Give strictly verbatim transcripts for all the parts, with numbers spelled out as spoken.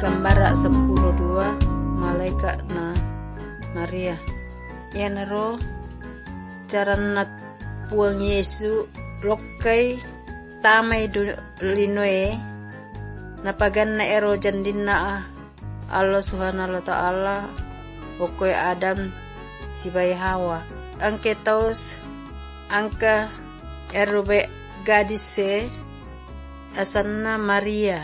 kambara sepuluh dua malaikat na Maria. Yanaro caranat puang Yesu lokai tamay do linoe napagan na ero jandin na Allah subhanahu wa ta'ala okoy Adam sibay Hawa. Angke taus angka erobe gadise asanna Maria.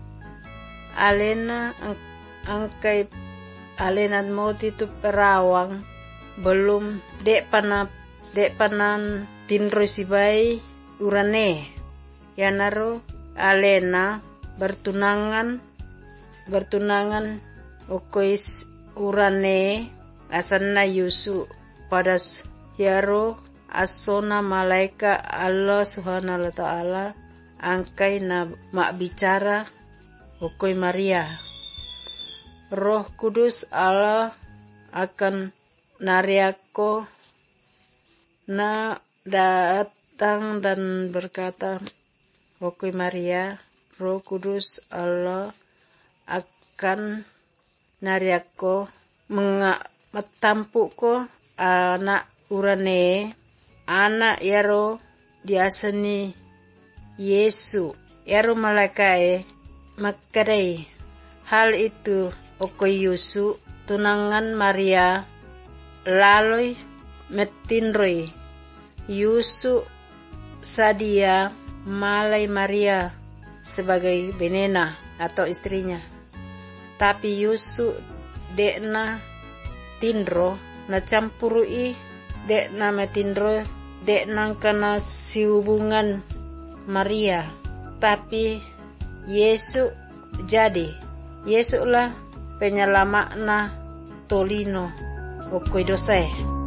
Alena ang, angkay alenat mo tito perawang belum dek pana dek panan tinro sibay urane. Yanaro alena bertunangan bertunangan okois urane asanna Yusu pada yaro asona malaika Allah subhanahu wa ta'ala angkai na mak bicara okoy Maria. Roh Kudus Allah akan nariako na datang dan berkata, okoy Maria, Roh Kudus Allah akan nariako menga matampu ko anak urane anak yaro diasani Yesu yaro malakai makadai. Hal itu okoy Yusu tunangan Maria laloi metinroi Yusu sadia malai Maria sebagai benena atau istrinya. Tapi Yusu dekna tindro na campurui dekna metindro dekna kana si hubungan Maria. Tapi Yesu jadi Yesu lah penyelamat na tolino okoy dosa.